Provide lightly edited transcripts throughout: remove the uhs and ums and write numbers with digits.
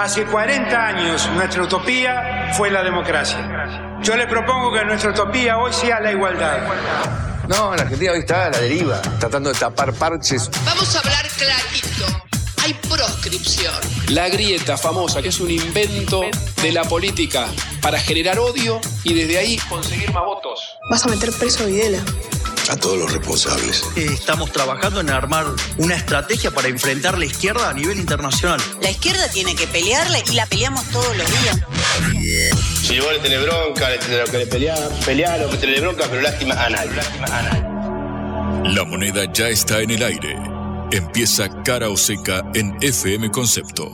Hace 40 años nuestra utopía fue la democracia. Yo le propongo que nuestra utopía hoy sea la igualdad. No, la Argentina hoy está a la deriva, tratando de tapar parches. Vamos a hablar clarito. Hay proscripción. La grieta famosa, que es un invento de la política para generar odio y desde ahí conseguir más votos. Vas a meter preso a Videla. A todos los responsables. Estamos trabajando en armar una estrategia para enfrentar la izquierda a nivel internacional. La izquierda tiene que pelearla y la peleamos todos los días. Si vos le tenés bronca, pelealo, que tenés bronca, pero lástima a nadie. La moneda ya está en el aire. Empieza Cara o Seca en FM Concepto.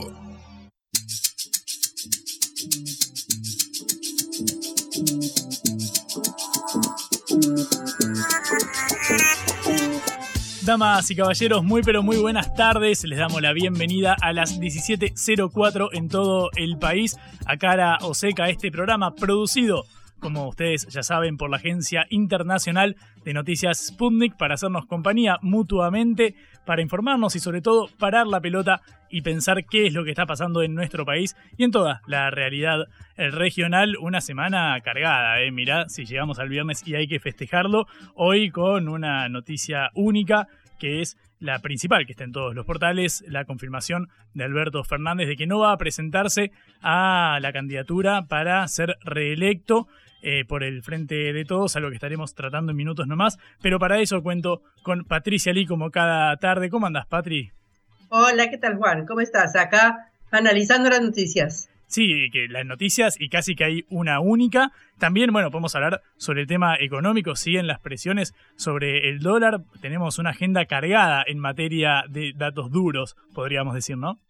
Damas y caballeros, muy pero muy buenas tardes. Les damos la bienvenida a las 17:04 en todo el país a Cara o Seca, este programa producido, como ustedes ya saben, por la Agencia Internacional de Noticias Sputnik, para hacernos compañía mutuamente, para informarnos y sobre todo parar la pelota y pensar qué es lo que está pasando en nuestro país y en toda la realidad regional. Una semana cargada, mirá, si llegamos al viernes y hay que festejarlo, hoy con una noticia única que es la principal, que está en todos los portales, la confirmación de Alberto Fernández de que no va a presentarse a la candidatura para ser reelecto por el Frente de Todos, algo que estaremos tratando en minutos nomás, pero para eso cuento con Patricia Lee como cada tarde. ¿Cómo andás, Patri? Hola, ¿qué tal, Juan? ¿Cómo estás? Acá analizando las noticias. Sí, que las noticias, y casi que hay una única. También, bueno, podemos hablar sobre el tema económico, siguen las presiones sobre el dólar. Tenemos una agenda cargada en materia de datos duros, podríamos decir, ¿no?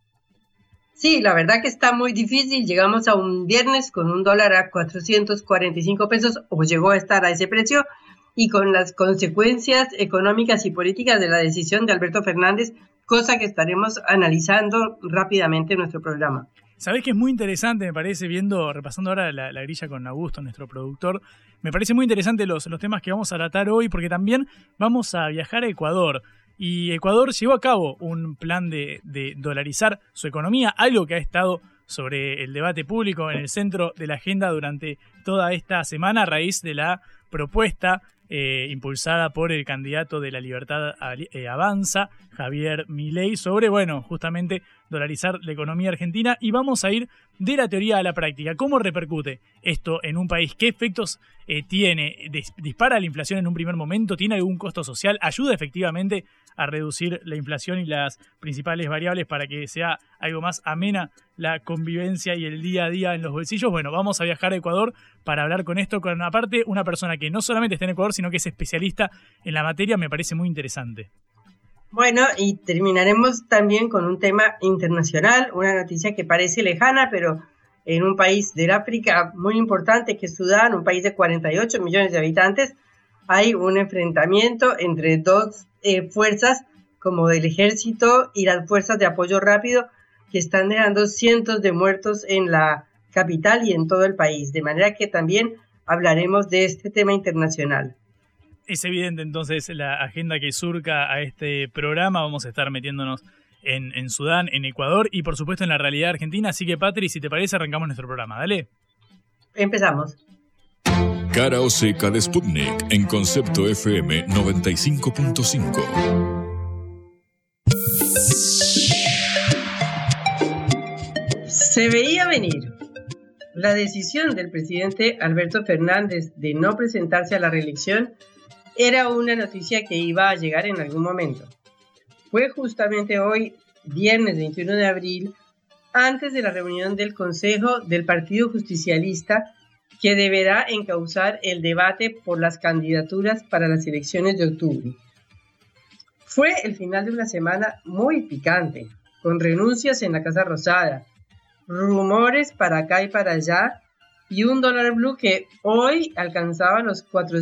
Sí, la verdad que está muy difícil. Llegamos a un viernes con un dólar a 445 pesos, o llegó a estar a ese precio, y con las consecuencias económicas y políticas de la decisión de Alberto Fernández, cosa que estaremos analizando rápidamente en nuestro programa. Sabés que es muy interesante, me parece, repasando ahora la grilla con Augusto, nuestro productor, me parece muy interesante los temas que vamos a tratar hoy, porque también vamos a viajar a Ecuador. Y Ecuador llevó a cabo un plan de dolarizar su economía, algo que ha estado sobre el debate público en el centro de la agenda durante toda esta semana a raíz de la propuesta impulsada por el candidato de La Libertad Avanza, Javier Milei, sobre, justamente dolarizar la economía argentina. Y vamos a ir de la teoría a la práctica. ¿Cómo repercute esto en un país? ¿Qué efectos tiene? ¿Dispara la inflación en un primer momento? ¿Tiene algún costo social? ¿Ayuda efectivamente a reducir la inflación y las principales variables para que sea algo más amena la convivencia y el día a día en los bolsillos? Bueno, vamos a viajar a Ecuador para hablar con esto, con aparte una persona que no solamente está en Ecuador, sino que es especialista en la materia. Me parece muy interesante. Bueno, y terminaremos también con un tema internacional, una noticia que parece lejana, pero en un país del África muy importante que es Sudán, un país de 48 millones de habitantes, hay un enfrentamiento entre dos fuerzas como del ejército y las fuerzas de apoyo rápido, que están dejando cientos de muertos en la capital y en todo el país, de manera que también hablaremos de este tema internacional. Es evidente entonces la agenda que surca a este programa. Vamos a estar metiéndonos en Sudán, en Ecuador y por supuesto en la realidad argentina. Así que, Patri, si te parece, arrancamos nuestro programa. Dale. Empezamos. Cara o Seca de Sputnik en Concepto FM 95.5. Se veía venir. La decisión del presidente Alberto Fernández de no presentarse a la reelección era una noticia que iba a llegar en algún momento. Fue justamente hoy, viernes 21 de abril, antes de la reunión del Consejo del Partido Justicialista, que deberá encauzar el debate por las candidaturas para las elecciones de octubre. Fue el final de una semana muy picante, con renuncias en la Casa Rosada, rumores para acá y para allá, y un dólar blue que hoy alcanzaba los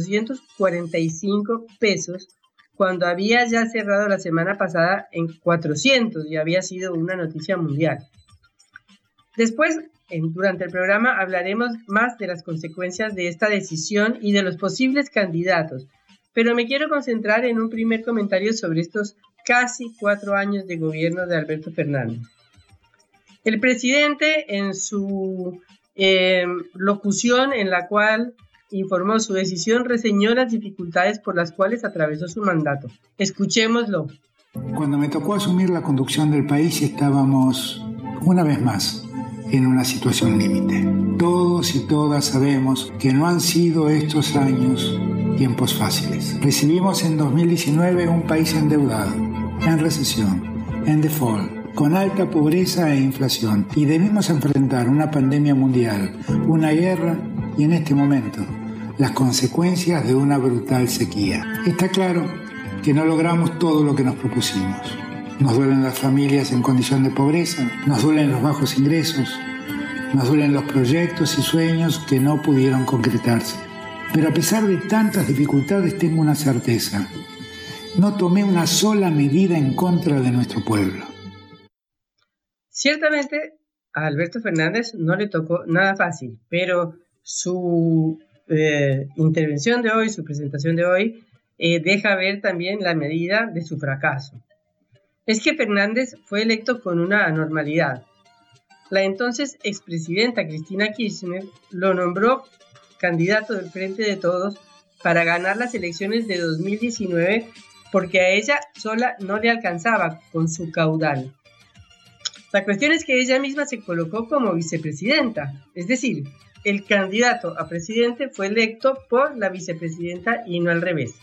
445 pesos, cuando había ya cerrado la semana pasada en 400 y había sido una noticia mundial. Después, durante el programa, hablaremos más de las consecuencias de esta decisión y de los posibles candidatos, pero me quiero concentrar en un primer comentario sobre estos casi 4 años de gobierno de Alberto Fernández. El presidente, en su locución en la cual informó su decisión, reseñó las dificultades por las cuales atravesó su mandato. Escuchémoslo. Cuando me tocó asumir la conducción del país estábamos, una vez más, en una situación límite. Todos y todas sabemos que no han sido estos años tiempos fáciles. Recibimos en 2019 un país endeudado, en recesión, en default, con alta pobreza e inflación, y debimos enfrentar una pandemia mundial, una guerra y en este momento las consecuencias de una brutal sequía. Está claro que no logramos todo lo que nos propusimos. Nos duelen las familias en condición de pobreza, nos duelen los bajos ingresos, nos duelen los proyectos y sueños que no pudieron concretarse. Pero a pesar de tantas dificultades tengo una certeza: no tomé una sola medida en contra de nuestro pueblo. Ciertamente a Alberto Fernández no le tocó nada fácil, pero su intervención de hoy, su presentación de hoy, deja ver también la medida de su fracaso. Es que Fernández fue electo con una anormalidad. La entonces expresidenta Cristina Kirchner lo nombró candidato del Frente de Todos para ganar las elecciones de 2019 porque a ella sola no le alcanzaba con su caudal. La cuestión es que ella misma se colocó como vicepresidenta, es decir, el candidato a presidente fue electo por la vicepresidenta y no al revés.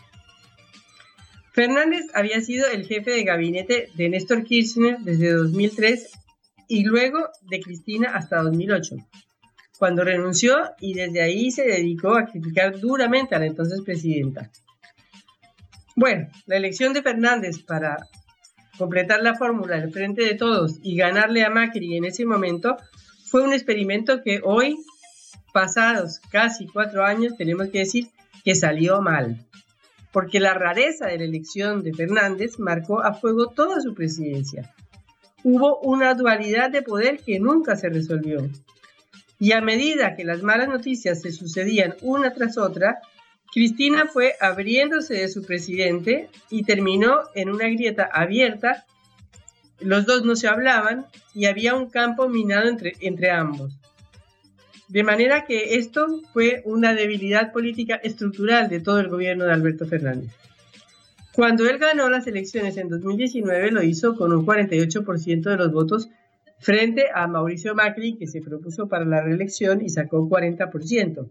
Fernández había sido el jefe de gabinete de Néstor Kirchner desde 2003 y luego de Cristina hasta 2008, cuando renunció y desde ahí se dedicó a criticar duramente a la entonces presidenta. Bueno, la elección de Fernández para completar la fórmula del Frente de Todos y ganarle a Macri en ese momento fue un experimento que hoy, pasados casi 4 años, tenemos que decir que salió mal, porque la rareza de la elección de Fernández marcó a fuego toda su presidencia. Hubo una dualidad de poder que nunca se resolvió. Y a medida que las malas noticias se sucedían una tras otra, Cristina fue abriéndose de su presidente y terminó en una grieta abierta. Los dos no se hablaban y había un campo minado entre ambos. De manera que esto fue una debilidad política estructural de todo el gobierno de Alberto Fernández. Cuando él ganó las elecciones en 2019, lo hizo con un 48% de los votos frente a Mauricio Macri, que se propuso para la reelección y sacó 40%.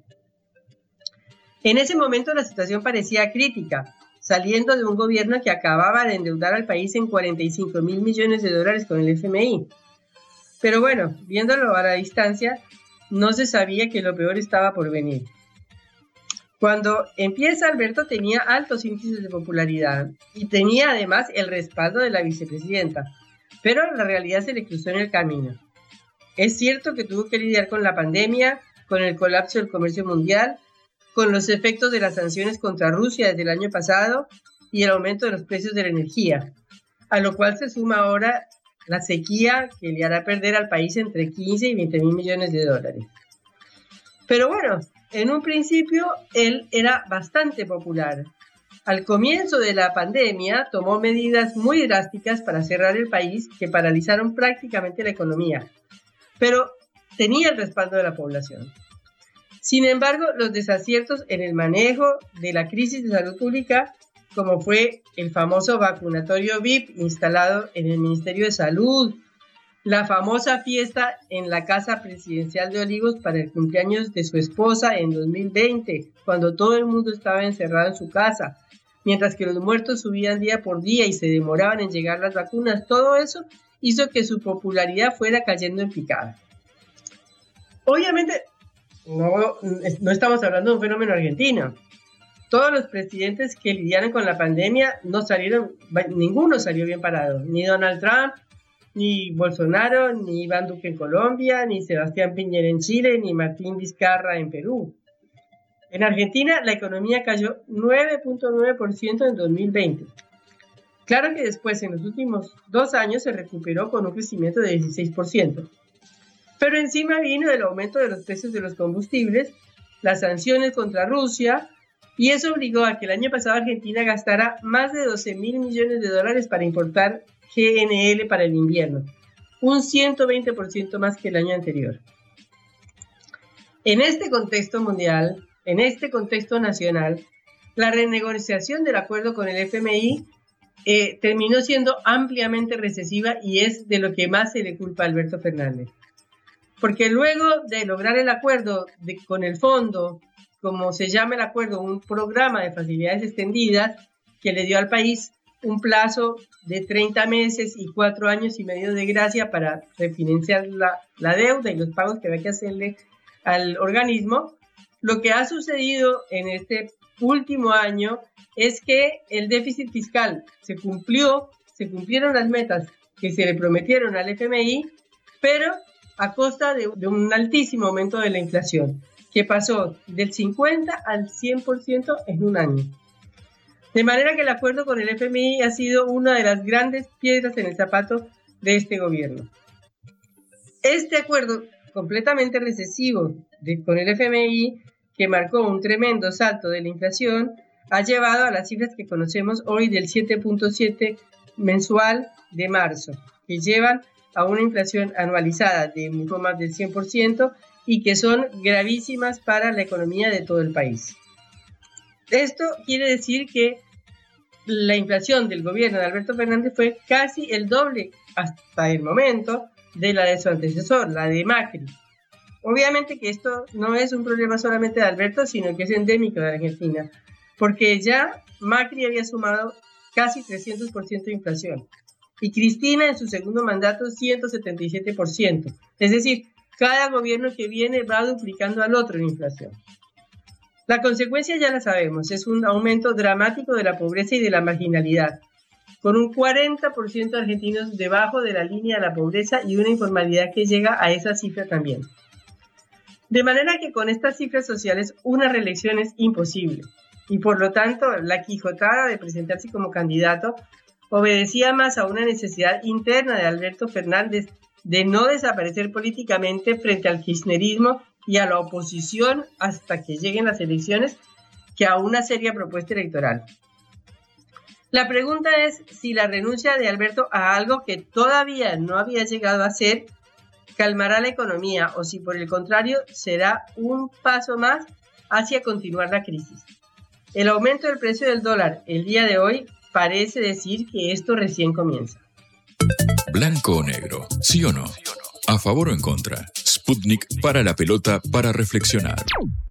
En ese momento la situación parecía crítica, saliendo de un gobierno que acababa de endeudar al país en $45.000 millones con el FMI. Pero bueno, viéndolo a la distancia, no se sabía que lo peor estaba por venir. Cuando empieza Alberto tenía altos índices de popularidad y tenía además el respaldo de la vicepresidenta, pero la realidad se le cruzó en el camino. Es cierto que tuvo que lidiar con la pandemia, con el colapso del comercio mundial, con los efectos de las sanciones contra Rusia desde el año pasado y el aumento de los precios de la energía, a lo cual se suma ahora la sequía que le hará perder al país entre 15 y 20.000 millones de dólares. Pero bueno, en un principio él era bastante popular. Al comienzo de la pandemia tomó medidas muy drásticas para cerrar el país que paralizaron prácticamente la economía, pero tenía el respaldo de la población. Sin embargo, los desaciertos en el manejo de la crisis de salud pública, como fue el famoso vacunatorio VIP instalado en el Ministerio de Salud, la famosa fiesta en la Casa Presidencial de Olivos para el cumpleaños de su esposa en 2020, cuando todo el mundo estaba encerrado en su casa, mientras que los muertos subían día por día y se demoraban en llegar las vacunas, todo eso hizo que su popularidad fuera cayendo en picada. Obviamente, no estamos hablando de un fenómeno argentino. Todos los presidentes que lidiaron con la pandemia ninguno salió bien parado, ni Donald Trump, ni Bolsonaro, ni Iván Duque en Colombia, ni Sebastián Piñera en Chile, ni Martín Vizcarra en Perú. En Argentina la economía cayó 9.9% en 2020. Claro que después, en los últimos 2 años, se recuperó con un crecimiento de 16%. Pero encima vino el aumento de los precios de los combustibles, las sanciones contra Rusia, y eso obligó a que el año pasado Argentina gastara más de $12.000 millones para importar GNL para el invierno. un 120% más que el año anterior. En este contexto mundial, en este contexto nacional, la renegociación del acuerdo con el FMI terminó siendo ampliamente recesiva y es de lo que más se le culpa a Alberto Fernández. Porque luego de lograr el acuerdo con el fondo, como se llama el acuerdo, un programa de facilidades extendidas que le dio al país un plazo de 30 meses y 4 años y medio de gracia para refinanciar la deuda y los pagos que había que hacerle al organismo, lo que ha sucedido en este último año es que el déficit fiscal se cumplieron las metas que se le prometieron al FMI, pero a costa de un altísimo aumento de la inflación, que pasó del 50 al 100% en un año. De manera que el acuerdo con el FMI ha sido una de las grandes piedras en el zapato de este gobierno. Este acuerdo completamente recesivo con el FMI, que marcó un tremendo salto de la inflación, ha llevado a las cifras que conocemos hoy del 7.7 mensual de marzo, que llevan a una inflación anualizada de mucho más del 100% y que son gravísimas para la economía de todo el país. Esto quiere decir que la inflación del gobierno de Alberto Fernández fue casi el doble hasta el momento de la de su antecesor, la de Macri. Obviamente que esto no es un problema solamente de Alberto, sino que es endémico de Argentina, porque ya Macri había sumado casi 300% de inflación y Cristina en su segundo mandato 177%. Es decir, cada gobierno que viene va duplicando al otro en inflación. La consecuencia ya la sabemos, es un aumento dramático de la pobreza y de la marginalidad, con un 40% de argentinos debajo de la línea de la pobreza y una informalidad que llega a esa cifra también. De manera que con estas cifras sociales una reelección es imposible y por lo tanto la quijotada de presentarse como candidato obedecía más a una necesidad interna de Alberto Fernández de no desaparecer políticamente frente al kirchnerismo y a la oposición hasta que lleguen las elecciones que a una seria propuesta electoral. La pregunta es si la renuncia de Alberto a algo que todavía no había llegado a ser calmará la economía o si por el contrario será un paso más hacia continuar la crisis. El aumento del precio del dólar el día de hoy parece decir que esto recién comienza. Blanco o negro, ¿sí o no? ¿A favor o en contra? Sputnik para la pelota para reflexionar.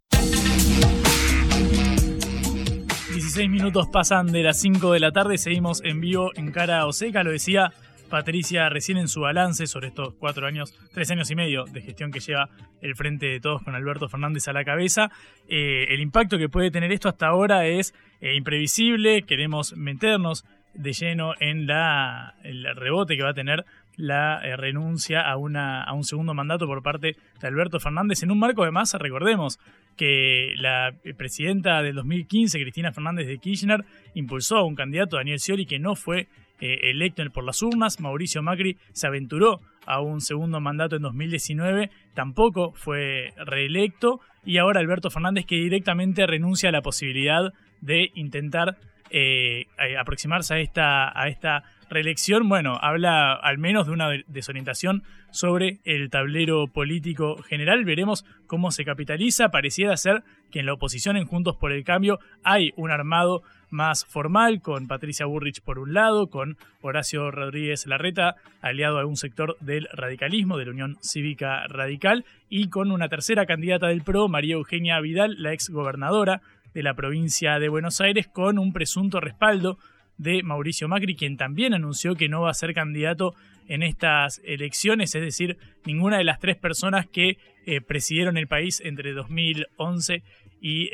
16 minutos pasan de las 5 de la tarde, seguimos en vivo en Cara o Seca, lo decía Patricia recién en su balance sobre estos 3 años y medio de gestión que lleva el Frente de Todos con Alberto Fernández a la cabeza. El impacto que puede tener esto hasta ahora es imprevisible. Queremos meternos de lleno en el rebote que va a tener la renuncia a un segundo mandato por parte de Alberto Fernández en un marco, además, recordemos que la presidenta del 2015, Cristina Fernández de Kirchner, impulsó a un candidato, Daniel Scioli, que no fue electo por las urnas. Mauricio Macri se aventuró a un segundo mandato en 2019, tampoco fue reelecto, y ahora Alberto Fernández, que directamente renuncia a la posibilidad de intentar aproximarse a esta reelección. Bueno, habla al menos de una desorientación sobre el tablero político general. Veremos cómo se capitaliza. Pareciera ser que en la oposición, en Juntos por el Cambio, hay un armado más formal, con Patricia Bullrich por un lado, con Horacio Rodríguez Larreta, aliado a un sector del radicalismo, de la Unión Cívica Radical, y con una tercera candidata del PRO, María Eugenia Vidal, la exgobernadora de la provincia de Buenos Aires, con un presunto respaldo de Mauricio Macri, quien también anunció que no va a ser candidato en estas elecciones, es decir, ninguna de las tres personas que presidieron el país entre 2011 y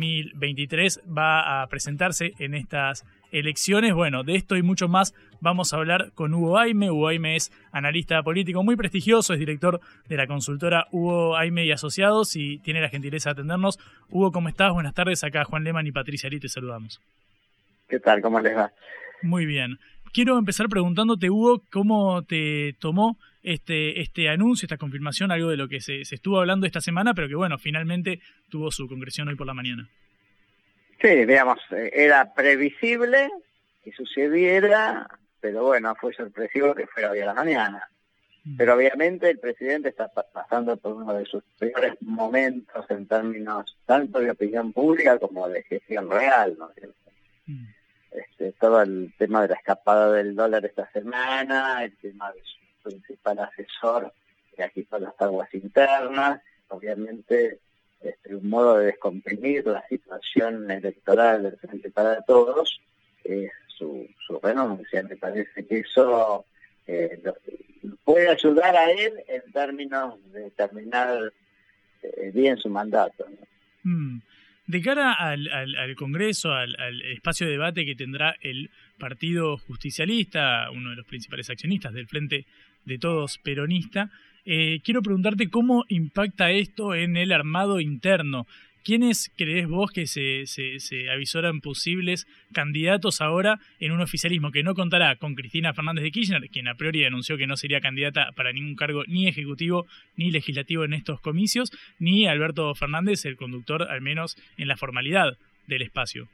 2023 va a presentarse en estas elecciones. Bueno, de esto y mucho más vamos a hablar con Hugo Aime. Hugo Aime es analista político muy prestigioso, es director de la consultora Hugo Aime y Asociados y tiene la gentileza de atendernos. Hugo, ¿cómo estás? Buenas tardes, acá Juan Lehmann y Patricia Ari, te saludamos. ¿Qué tal? ¿Cómo les va? Muy bien. Quiero empezar preguntándote, Hugo, ¿cómo te tomó este anuncio, esta confirmación, algo de lo que se estuvo hablando esta semana, pero que bueno, finalmente tuvo su concreción hoy por la mañana? Sí, digamos, era previsible que sucediera, pero bueno, fue sorpresivo que fuera hoy a la mañana. Pero obviamente el presidente está pasando por uno de sus peores momentos en términos tanto de opinión pública como de gestión real, ¿no es cierto? Todo el tema de la escapada del dólar esta semana, el tema de su principal asesor que agitó las aguas internas, obviamente un modo de descomprimir la situación electoral del Frente para Todos, su renuncia. Me parece que eso puede ayudar a él en términos de terminar bien su mandato, ¿no? De cara al Congreso, al espacio de debate que tendrá el Partido Justicialista, uno de los principales accionistas del Frente de Todos peronista, quiero preguntarte cómo impacta esto en el armado interno. ¿Quiénes creés vos que se avisoran posibles candidatos ahora en un oficialismo que no contará con Cristina Fernández de Kirchner, quien a priori anunció que no sería candidata para ningún cargo ni ejecutivo ni legislativo en estos comicios, ni Alberto Fernández, el conductor, al menos en la formalidad del espacio?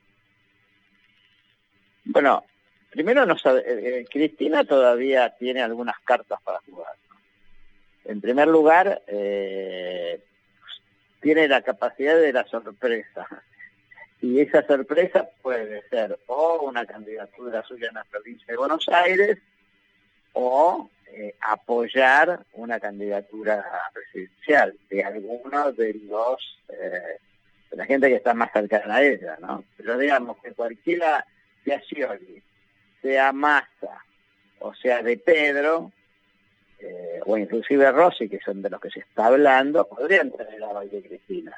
Bueno, primero Cristina todavía tiene algunas cartas para jugar, ¿no? En primer lugar, tiene la capacidad de la sorpresa. Y esa sorpresa puede ser o una candidatura suya en la provincia de Buenos Aires o apoyar una candidatura presidencial de alguno de de la gente que está más cercana a ella, ¿no? Pero digamos que cualquiera, sea Scioli, sea Massa o sea de Pedro, o inclusive Rossi, que son de los que se está hablando, podrían tener la de Cristina.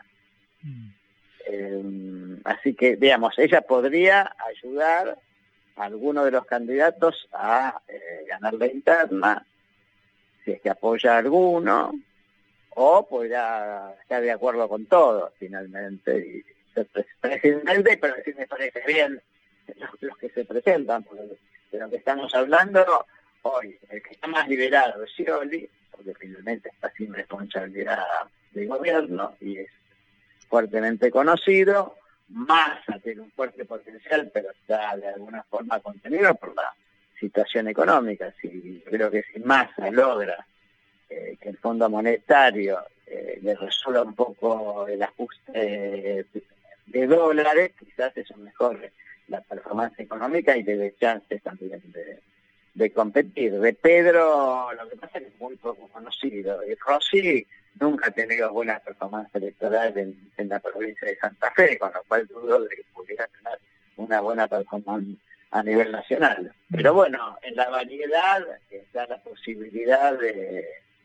Así que, digamos, ella podría ayudar a alguno de los candidatos a ganar la interna, si es que apoya a alguno, o podrá estar de acuerdo con todo, finalmente, y ser presidente, pero sí me parece bien los que se presentan, porque de lo que estamos hablando hoy, el que está más liberado es Scioli, porque finalmente está sin responsabilidad de gobierno y es fuertemente conocido. Massa tiene un fuerte potencial, pero está de alguna forma contenido por la situación económica. Creo que si Massa logra que el Fondo Monetario le resuelva un poco el ajuste de dólares, quizás eso mejore la performance económica y le dé chances también de competir. De Pedro, lo que pasa es que es muy poco conocido. Y Rossi nunca ha tenido buena performance electoral en la provincia de Santa Fe, con lo cual dudo de que pudiera tener una buena performance a nivel nacional. Pero bueno, en la variedad está la posibilidad de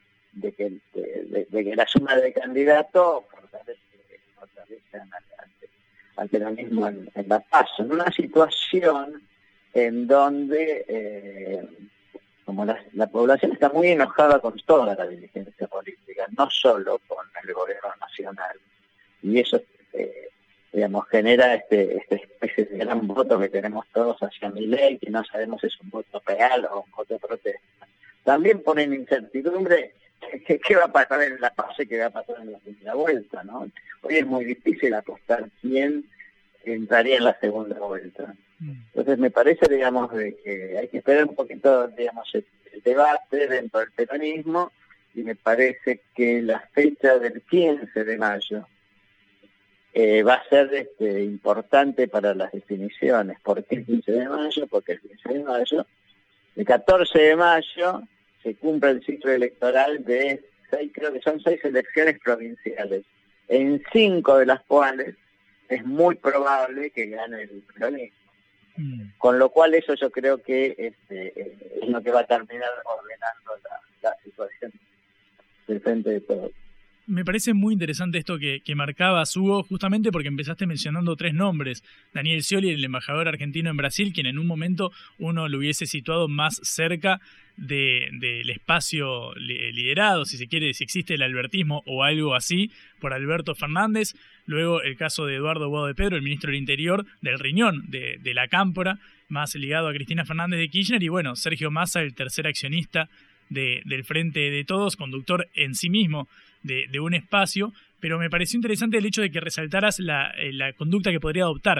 que la suma de candidatos fortalece al peronismo en la PASO, en una situación en donde como la población está muy enojada con toda la dirigencia política, no solo con el gobierno nacional, y eso digamos genera esta especie de gran voto que tenemos todos hacia Milei, que no sabemos si es un voto real o un voto de protesta. También ponen incertidumbre qué va a pasar en la PASO y qué va a pasar en la primera vuelta, ¿no? Hoy es muy difícil apostar quién entraría en la segunda vuelta. Entonces me parece, digamos, de que hay que esperar un poquito, digamos, el debate dentro del peronismo, y me parece que la fecha del 15 de mayo va a ser importante para las definiciones. ¿Por qué el 15 de mayo? Porque el 15 de mayo, el 14 de mayo, se cumple el ciclo electoral de 6 elecciones provinciales, en 5 de las cuales es muy probable que gane el peronismo. Con lo cual eso yo creo que es lo que va a terminar ordenando la situación del Frente de Todos. Me parece muy interesante esto que marcabas, Hugo, justamente porque empezaste mencionando 3 nombres. Daniel Scioli, el embajador argentino en Brasil, quien en un momento uno lo hubiese situado más cerca del espacio liderado, si se quiere, si existe el albertismo o algo así, por Alberto Fernández. Luego el caso de Eduardo Guado de Pedro, el ministro del Interior, del Riñón, de la Cámpora, más ligado a Cristina Fernández de Kirchner. Y bueno, Sergio Massa, el tercer accionista del Frente de Todos, conductor en sí mismo de un espacio. Pero me pareció interesante el hecho de que resaltaras la conducta que podría adoptar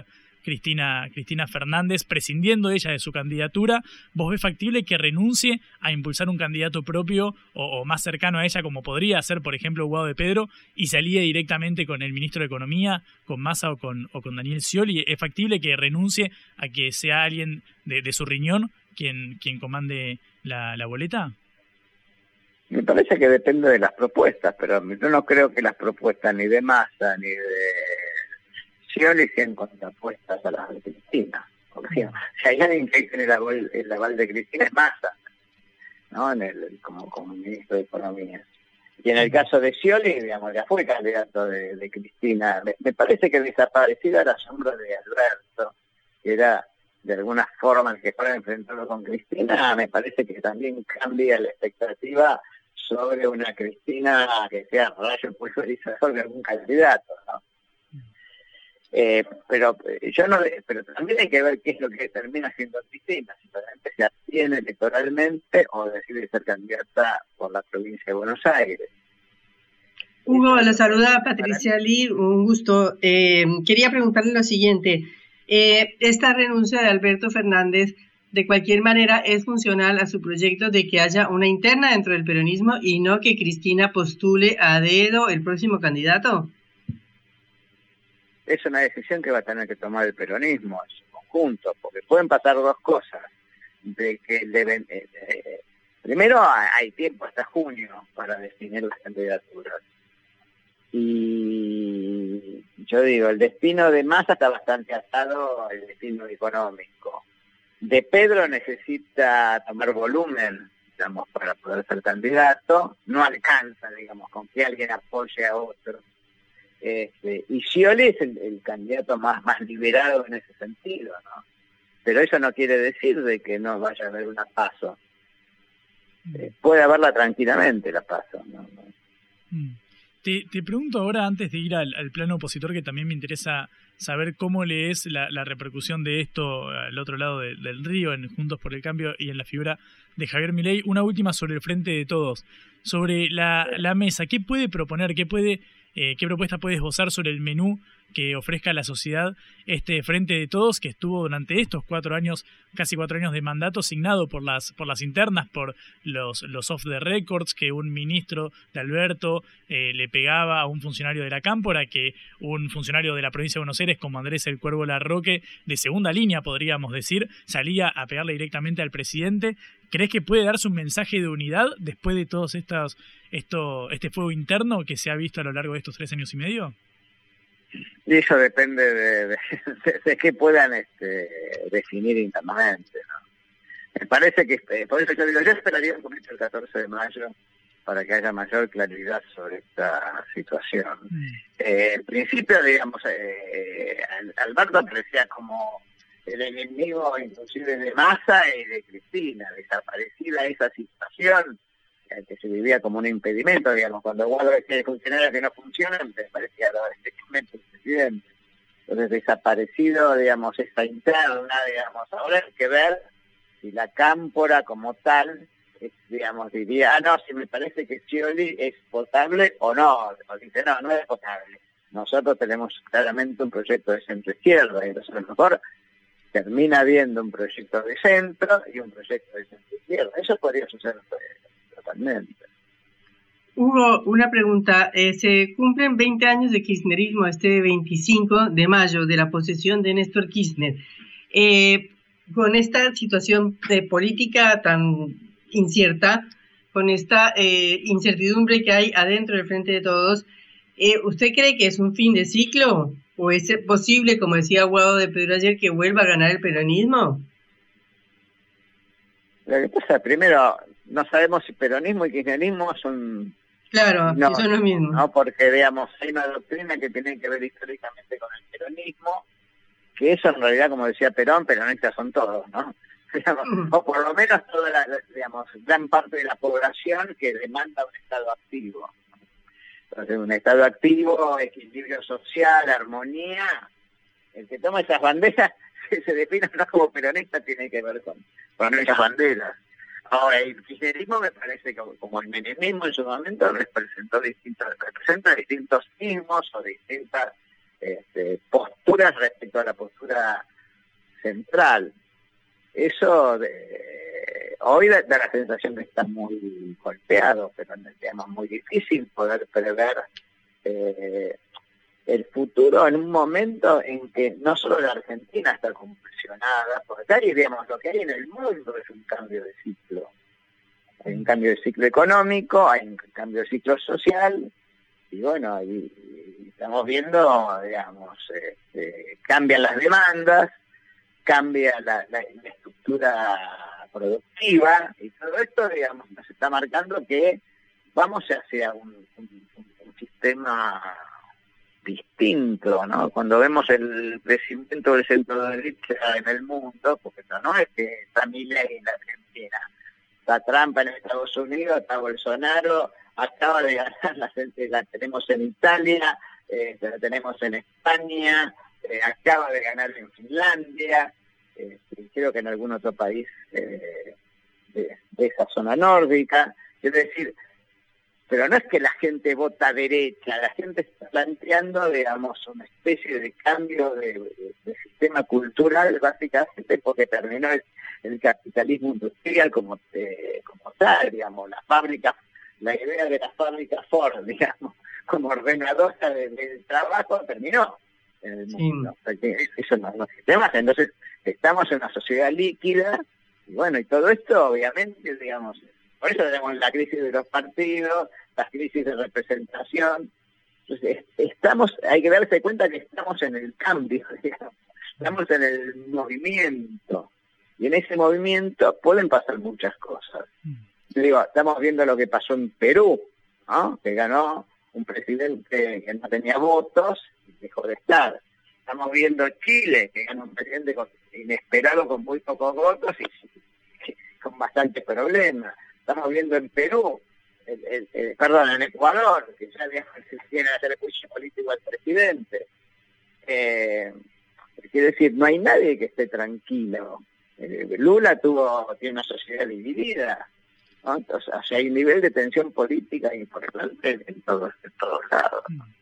Cristina Fernández, prescindiendo ella de su candidatura, ¿vos ves factible que renuncie a impulsar un candidato propio o más cercano a ella, como podría ser, por ejemplo, Guado de Pedro, y se alíe directamente con el ministro de Economía, con Massa o con Daniel Scioli? ¿Es factible que renuncie a que sea alguien de su riñón quien comande la boleta? Me parece que depende de las propuestas, pero yo no creo que las propuestas ni de Massa ni de Scioli sean contrapuestas a las de Cristina. Porque si hay alguien que tiene el aval de Cristina es Massa, ¿no? Como ministro de Economía. Y en el caso de Scioli, digamos, ya fue candidato de Cristina. Me parece que desaparecida la sombra de Alberto, que era de alguna forma el que fuera enfrentarlo con Cristina, me parece que también cambia la expectativa sobre una Cristina que sea rayo pulverizador de algún candidato, ¿no? Pero también hay que ver qué es lo que termina siendo Cristina, si realmente se abstiene electoralmente o decide ser candidata por la provincia de Buenos Aires. Hugo, la saluda Patricia Lee, un gusto. Quería preguntarle lo siguiente. Esta renuncia de Alberto Fernández, de cualquier manera, es funcional a su proyecto de que haya una interna dentro del peronismo y no que Cristina postule a dedo el próximo candidato. Es una decisión que va a tener que tomar el peronismo en su conjunto, porque pueden pasar dos cosas. Primero, hay tiempo hasta junio para definir las candidaturas. Y yo digo, el destino de Massa está bastante atado al destino económico. De Pedro necesita tomar volumen, digamos, para poder ser candidato. No alcanza, digamos, con que alguien apoye a otro. Y Scioli es el candidato más liberado en ese sentido, ¿no? Pero eso no quiere decir de que no vaya a haber una PASO. Puede haberla tranquilamente, la PASO, ¿no? Te pregunto ahora, antes de ir al plano opositor, que también me interesa saber cómo lees la repercusión de esto al otro lado del río, en Juntos por el Cambio y en la figura de Javier Milei. Una última sobre el Frente de Todos. Sobre la mesa, ¿qué puede proponer? ¿Qué propuesta puede esbozar sobre el menú que ofrezca a la sociedad este Frente de Todos, que estuvo durante estos 4 años, casi 4 años de mandato, signado por las internas, por los off the records, que un ministro de Alberto le pegaba a un funcionario de la Cámpora, que un funcionario de la provincia de Buenos Aires, como Andrés el Cuervo Larroque, de segunda línea, podríamos decir, salía a pegarle directamente al presidente. ¿Crees que puede darse un mensaje de unidad después de todos este fuego interno que se ha visto a lo largo de estos 3 años y medio? Y eso depende de qué puedan definir internamente, ¿no? Me parece que, por eso yo digo, yo esperaría un poquito el 14 de mayo para que haya mayor claridad sobre esta situación. En principio, digamos, Alberto aparecía como el enemigo inclusive de Massa y de Cristina. Desaparecida esa situación que se vivía como un impedimento, digamos, cuando Guado decía de funcionarios que no funcionan, me parecía el presidente. Entonces, desaparecido, digamos, esta interna, digamos, ahora hay que ver si la Cámpora como tal, digamos, diría, si me parece que Scioli es potable o no, o dice, no es potable. Nosotros tenemos claramente un proyecto de centro-izquierda, y entonces a lo mejor termina habiendo un proyecto de centro y un proyecto de centro-izquierda. Eso podría suceder totalmente. Hugo, una pregunta. Se cumplen 20 años de kirchnerismo este 25 de mayo, de la posesión de Néstor Kirchner. Con esta situación de política tan incierta, con esta incertidumbre que hay adentro del Frente de Todos, ¿usted cree que es un fin de ciclo? ¿O es posible, como decía Guado de Pedro ayer, que vuelva a ganar el peronismo? Lo que pasa, primero, no sabemos si peronismo y kirchnerismo son... Claro, no, eso no es lo mismo. No, porque, digamos, hay una doctrina que tiene que ver históricamente con el peronismo, que eso en realidad, como decía Perón, peronistas son todos, ¿no? Digamos, o por lo menos toda digamos, gran parte de la población que demanda un Estado activo. Entonces, un Estado activo, equilibrio social, armonía, el que toma esas banderas, que se define no como peronista, tiene que ver con esas banderas. Ahora, el kirchnerismo me parece que, como el menemismo en su momento, representa distintos ismos o distintas posturas respecto a la postura central. Eso hoy da la sensación de que está muy golpeado, pero digamos muy difícil poder prever el futuro en un momento en que no solo la Argentina está convulsionada, porque acá digamos, lo que hay en el mundo es un cambio de ciclo. Hay un cambio de ciclo económico, hay un cambio de ciclo social, y bueno, y estamos viendo, digamos, cambian las demandas, cambia la estructura productiva, y todo esto, digamos, nos está marcando que vamos hacia un sistema distinto, ¿no? Cuando vemos el crecimiento del centro derecha en el mundo, porque no es que está Milei en la Argentina, está Trump en Estados Unidos, está Bolsonaro, acaba de ganar, la tenemos en Italia, la tenemos en España, acaba de ganar en Finlandia, creo que en algún otro país de esa zona nórdica, es decir, pero no es que la gente vota derecha, la gente está planteando, digamos, una especie de cambio de sistema cultural, básicamente porque terminó el capitalismo industrial como tal, digamos, la idea de la fábrica Ford, digamos, como ordenadora del trabajo terminó en el mundo. Sí. Eso no existe más. Entonces, estamos en una sociedad líquida, y bueno, y todo esto, obviamente, digamos, por eso tenemos la crisis de los partidos, las crisis de representación. Entonces, hay que darse cuenta que estamos en el cambio, digamos. Estamos en el movimiento, y en ese movimiento pueden pasar muchas cosas. Yo digo, estamos viendo lo que pasó en Perú, ¿no? Que ganó un presidente que no tenía votos y dejó de estar. Estamos viendo Chile, que ganó un presidente inesperado con muy pocos votos y con bastantes problemas. Estamos viendo en Perú, en Ecuador, que ya se quieren hacer juicio político al presidente. Quiere decir, no hay nadie que esté tranquilo. Lula tiene una sociedad dividida, ¿no? O sea, hay un nivel de tensión política importante en todos lados.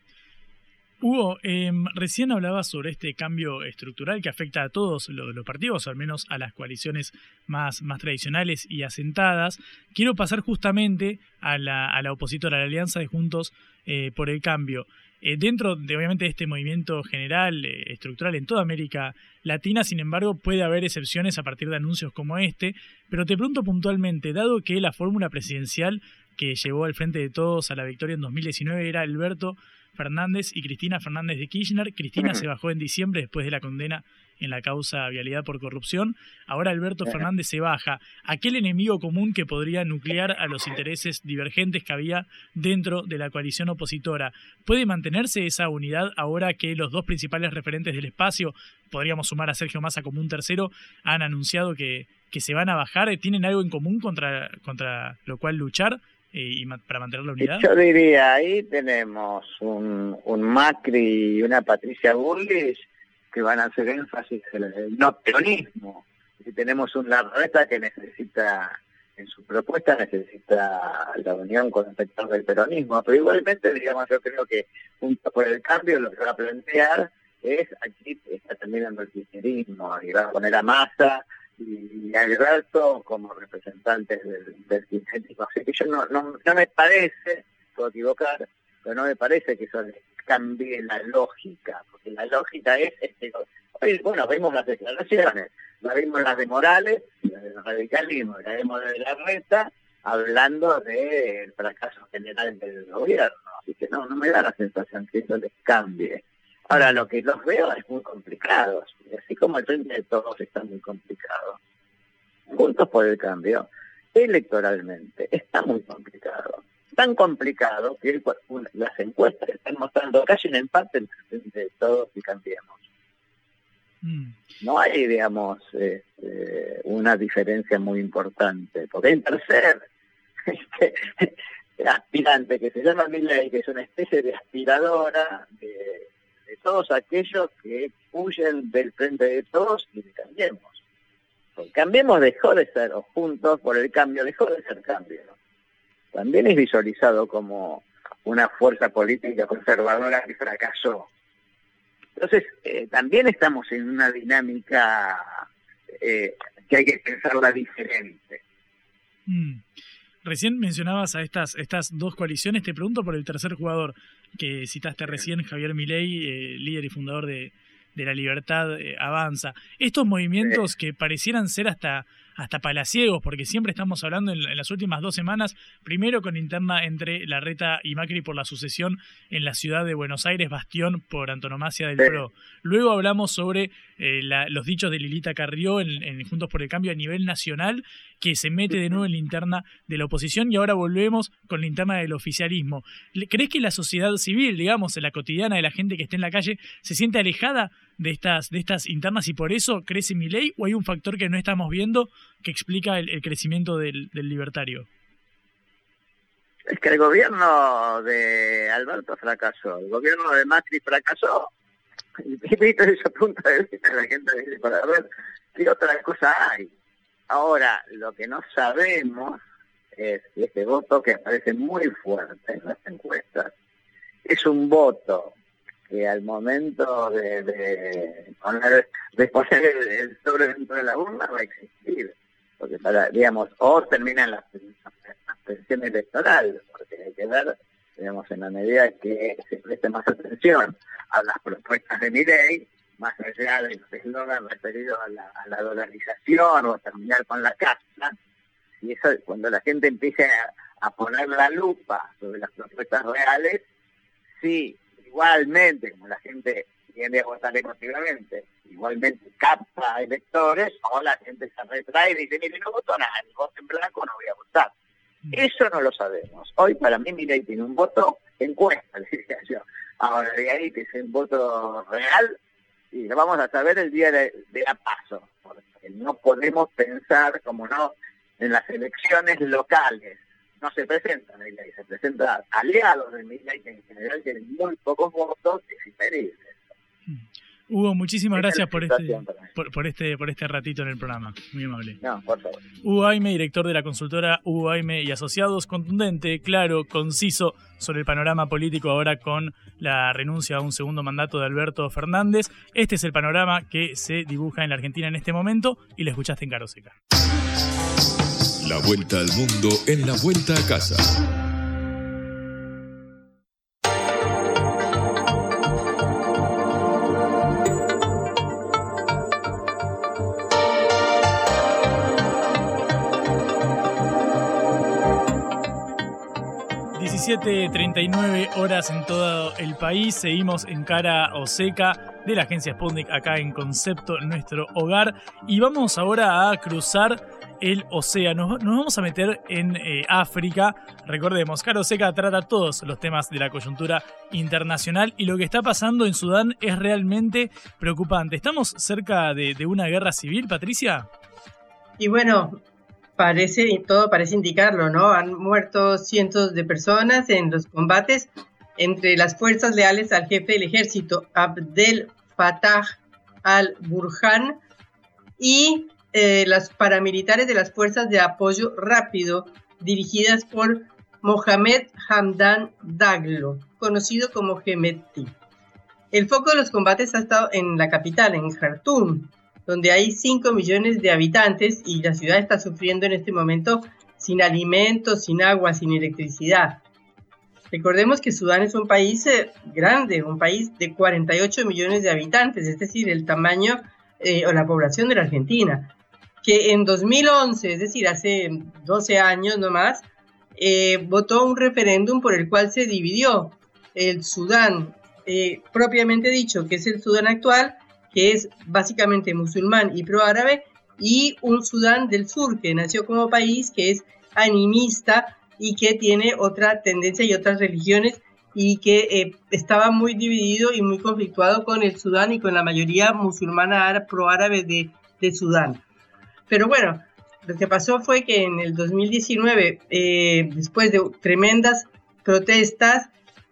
Hugo, recién hablabas sobre este cambio estructural que afecta a todos los partidos, o al menos a las coaliciones más tradicionales y asentadas. Quiero pasar justamente a la opositora, a la Alianza de Juntos por el Cambio. Dentro de, obviamente, este movimiento general, estructural en toda América Latina, sin embargo, puede haber excepciones a partir de anuncios como este, pero te pregunto puntualmente, dado que la fórmula presidencial que llevó al Frente de Todos a la victoria en 2019 era Alberto Fernández y Cristina Fernández de Kirchner. Cristina se bajó en diciembre después de la condena en la causa Vialidad por corrupción. Ahora Alberto Fernández se baja. Aquel enemigo común que podría nuclear a los intereses divergentes que había dentro de la coalición opositora. ¿Puede mantenerse esa unidad ahora que los dos principales referentes del espacio, podríamos sumar a Sergio Massa como un tercero, han anunciado que se van a bajar? ¿Tienen algo en común contra lo cual luchar? Y para mantener la unidad. Yo diría, ahí tenemos un Macri y una Patricia Bullrich que van a hacer énfasis en el no peronismo. Y tenemos un Larreta que en su propuesta necesita la unión con el sector del peronismo, pero igualmente, digamos, yo creo que Juntos por el Cambio lo que va a plantear es, aquí está terminando el kirchnerismo, y va a poner a Massa y Alberto como representantes del kirchnerismo. Así que yo no me parece, puedo equivocar, pero no me parece que eso les cambie la lógica, porque la lógica es, hoy, bueno, vemos las declaraciones, la vimos las de Morales, la del radicalismo, la vemos de Larreta, hablando del fracaso general del gobierno. Así que no me da la sensación que eso les cambie. Ahora, lo que los veo es muy complicado, así como el Frente de Todos está muy complicado. Juntos por el Cambio, electoralmente, está muy complicado. Tan complicado que las encuestas están mostrando casi un empate entre el Frente de Todos y Cambiemos. No hay, digamos, una diferencia muy importante, porque hay un tercer aspirante que se llama Milei, que es una especie de aspiradora de todos aquellos que huyen del Frente de Todos y de Cambiemos. Porque Cambiemos dejó de ser, o Juntos por el Cambio dejó de ser Cambio, ¿no? También es visualizado como una fuerza política conservadora que fracasó. Entonces, también estamos en una dinámica que hay que pensarla diferente. Recién mencionabas a estas dos coaliciones. Te pregunto por el tercer jugador que citaste recién, Javier Milei, líder y fundador de La Libertad Avanza. Estos movimientos que parecieran ser hasta palaciegos, porque siempre estamos hablando en las últimas 2 semanas, primero con interna entre Larreta y Macri por la sucesión en la ciudad de Buenos Aires, bastión por antonomasia del PRO. Luego hablamos sobre los dichos de Lilita Carrió en Juntos por el Cambio a nivel nacional, que se mete de nuevo en la interna de la oposición, y ahora volvemos con la interna del oficialismo. ¿Crees que la sociedad civil, digamos, la cotidiana de la gente que esté en la calle, se siente alejada de estas internas y por eso crece Milei, o hay un factor que no estamos viendo que explica el crecimiento del libertario? Es que el gobierno de Alberto fracasó, el gobierno de Macri fracasó, y visto ese punto de vista, la gente dice, para ver qué otra cosa hay. Ahora, lo que no sabemos es si este voto, que aparece muy fuerte en las encuestas, es un voto que al momento de poner el sobre dentro de la urna va a existir, porque o terminan la abstención electoral, porque hay que ver, digamos, en la medida que se preste más atención a las propuestas de Milei, más allá de los eslogan referidos a la dolarización o a terminar con la casa, y eso, cuando la gente empiece a poner la lupa sobre las propuestas reales, sí, igualmente, como la gente tiende a votar emotivamente, igualmente capta electores, o la gente se retrae y dice, mire, no voto nada, ni voto en blanco, no voy a votar. Eso no lo sabemos. Hoy para mí Milei tiene un voto encuesta, decía yo. Ahora de ahí que es un voto real, y lo vamos a saber el día de la PASO, porque no podemos pensar, como no, en las elecciones locales. No se presentan Milei, se presentan aliados de Milei que en general tienen muy pocos votos exteriores. Hugo, muchísimas gracias por este ratito en el programa. Muy amable. No, por favor. Hugo Aime, director de la consultora Hugo Aime y Asociados, contundente, claro, conciso sobre el panorama político ahora con la renuncia a un segundo mandato de Alberto Fernández. Este es el panorama que se dibuja en la Argentina en este momento y lo escuchaste en Caro Seca. La vuelta al mundo en la vuelta a casa. ...17:39 en todo el país. Seguimos en Cara o Seca de la agencia Sputnik, acá en Concepto, nuestro hogar. Y vamos ahora a cruzar el océano. Nos vamos a meter en África. Recordemos, Cara o Seca trata todos los temas de la coyuntura internacional. Y lo que está pasando en Sudán es realmente preocupante. ¿Estamos cerca de una guerra civil, Patricia? Y bueno, todo parece indicarlo, ¿no? Han muerto cientos de personas en los combates entre las fuerzas leales al jefe del ejército, Abdel Fattah al-Burhan, y las paramilitares de las fuerzas de apoyo rápido, dirigidas por Mohamed Hamdan Daglo, conocido como Hemedti. El foco de los combates ha estado en la capital, en Jartum, donde hay 5 millones de habitantes y la ciudad está sufriendo en este momento sin alimentos, sin agua, sin electricidad. Recordemos que Sudán es un país grande, un país de 48 millones de habitantes, es decir, el tamaño o la población de la Argentina, que en 2011, es decir, hace 12 años nomás, votó un referéndum por el cual se dividió el Sudán, propiamente dicho, que es el Sudán actual, que es básicamente musulmán y proárabe, y un Sudán del Sur, que nació como país, que es animista y que tiene otra tendencia y otras religiones, y que estaba muy dividido y muy conflictuado con el Sudán y con la mayoría musulmana proárabe de Sudán. Pero bueno, lo que pasó fue que en el 2019, después de tremendas protestas,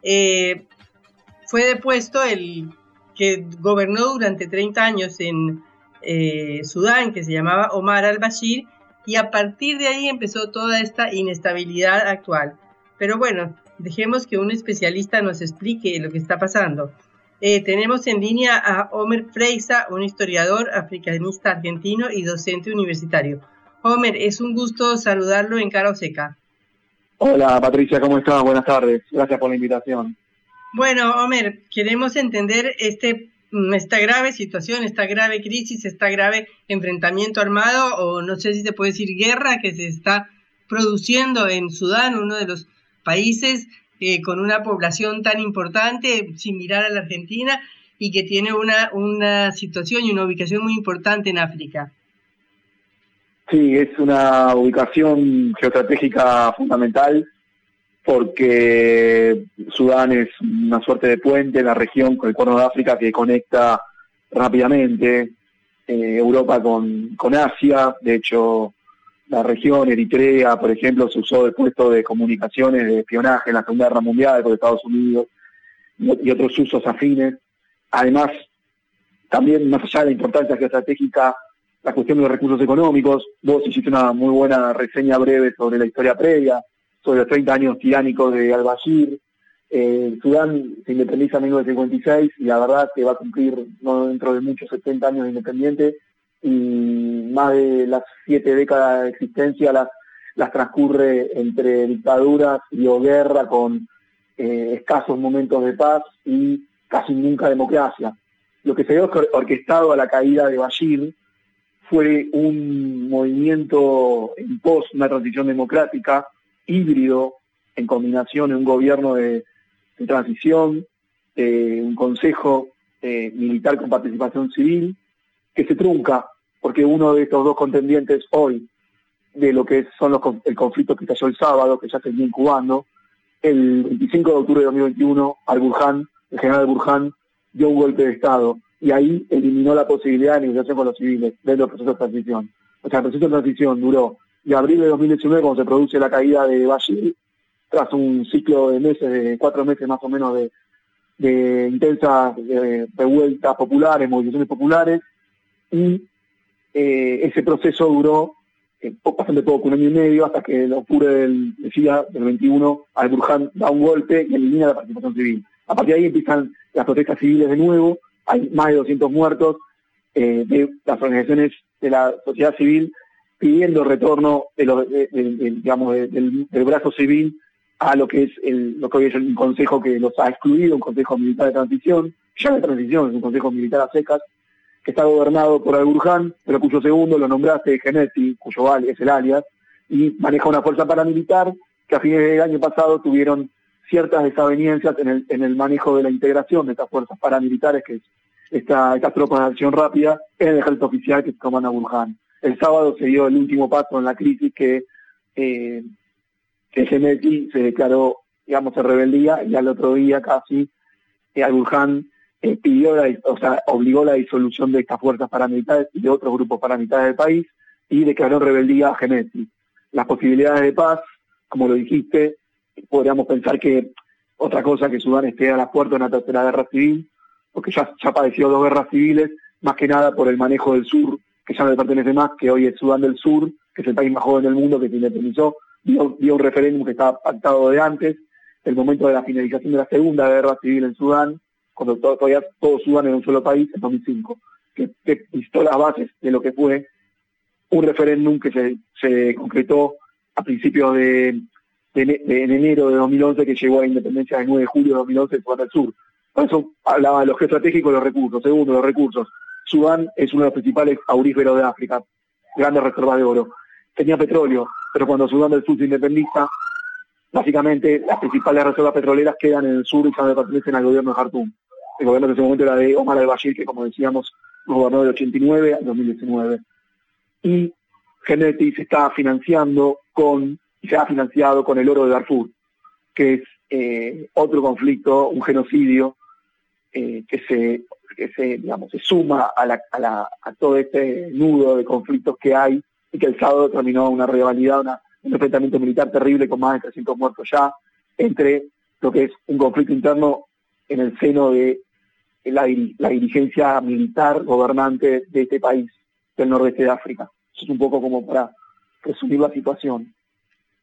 fue depuesto el que gobernó durante 30 años en Sudán, que se llamaba Omar al-Bashir, y a partir de ahí empezó toda esta inestabilidad actual. Pero bueno, dejemos que un especialista nos explique lo que está pasando. Tenemos en línea a Homer Freisa, un historiador africanista argentino y docente universitario. Homer, es un gusto saludarlo en Cara o Seca. Hola Patricia, ¿cómo estás? Buenas tardes. Gracias por la invitación. Bueno, Homer, queremos entender esta grave situación, esta grave crisis, este grave enfrentamiento armado, o no sé si se puede decir guerra, que se está produciendo en Sudán, uno de los países con una población tan importante, similar a la Argentina, y que tiene una situación y una ubicación muy importante en África. Sí, es una ubicación geoestratégica fundamental porque Sudán es una suerte de puente en la región con el Cuerno de África que conecta rápidamente Europa con Asia. De hecho, la región Eritrea, por ejemplo, se usó de puesto de comunicaciones, de espionaje en la Segunda Guerra Mundial por Estados Unidos y otros usos afines. Además, también más allá de la importancia geoestratégica, la cuestión de los recursos económicos. Vos hiciste una muy buena reseña breve sobre la historia previa, sobre los 30 años tiránicos de al-Bashir. Sudán se independiza en 1956 y la verdad que va a cumplir no dentro de muchos 70 años de independiente, y más de las 7 décadas de existencia las transcurre entre dictaduras y o guerra con escasos momentos de paz y casi nunca democracia. Lo que se dio orquestado a la caída de Bashir fue un movimiento en pos de una transición democrática, híbrido, en combinación de un gobierno de transición, un consejo militar con participación civil, que se trunca, porque uno de estos dos contendientes hoy, de lo que son el conflicto que estalló el sábado, que ya se venía incubando, el 25 de octubre de 2021, el general al-Burhan dio un golpe de Estado, y ahí eliminó la posibilidad de negociación con los civiles dentro del proceso de transición. O sea, el proceso de transición duró de abril de 2019, cuando se produce la caída de Bashir, tras un ciclo de meses, de 4 meses más o menos de intensas revueltas populares, movilizaciones populares, y ese proceso duró bastante poco, 1 año y medio, hasta que en octubre del 21 al-Burhan da un golpe y elimina la participación civil. A partir de ahí empiezan las protestas civiles de nuevo, hay más de 200 muertos de las organizaciones de la sociedad civil pidiendo el retorno del brazo civil a lo que es lo que hoy es un consejo que los ha excluido, un consejo militar de transición, ya de transición, es un consejo militar a secas, que está gobernado por al-Burhan, pero cuyo segundo lo nombraste Geneti, cuyo es el alias, y maneja una fuerza paramilitar que a fines del año pasado tuvieron ciertas desavenencias en el manejo de la integración de estas fuerzas paramilitares, que es estas tropas de acción rápida, en el ejército oficial que comanda al-Burhan. El sábado se dio el último paso en la crisis que Geneti se declaró, digamos, en rebeldía, y al otro día casi al-Burhan obligó la disolución de estas fuerzas paramilitares y de otros grupos paramilitares del país, y declaró en rebeldía a Geneti. Las posibilidades de paz, como lo dijiste, podríamos pensar que otra cosa que Sudán esté a la puerta de una tercera guerra civil, porque ya padeció 2 guerras civiles, más que nada por el manejo del sur, que ya no le pertenece más, que hoy es Sudán del Sur, que es el país más joven del mundo, que se independizó, dio un referéndum que estaba pactado de antes, el momento de la finalización de la segunda guerra civil en Sudán, cuando todavía todo Sudán era un solo país, en 2005, que instó las bases de lo que fue un referéndum que se concretó a principios de enero de 2011, que llegó a la independencia del 9 de julio de 2011 de Sudán del Sur. Por eso hablaba de los geoestratégicos y los recursos. Segundo, los recursos. Sudán es uno de los principales auríferos de África, grandes reservas de oro. Tenía petróleo, pero cuando Sudán del Sur se independiza, básicamente las principales reservas petroleras quedan en el sur y ya no pertenecen al gobierno de Jartum. El gobierno en ese momento era de Omar al-Bashir, que como decíamos, gobernó del 89 al 2019. Y Geneti se está financiando y se ha financiado con el oro de Darfur, que es otro conflicto, un genocidio, que se suma a todo este nudo de conflictos que hay, y que el sábado terminó una rivalidad, un enfrentamiento militar terrible con más de 300 muertos ya, entre lo que es un conflicto interno en el seno de la dirigencia militar gobernante de este país del nordeste de África. Eso es un poco como para resumir la situación.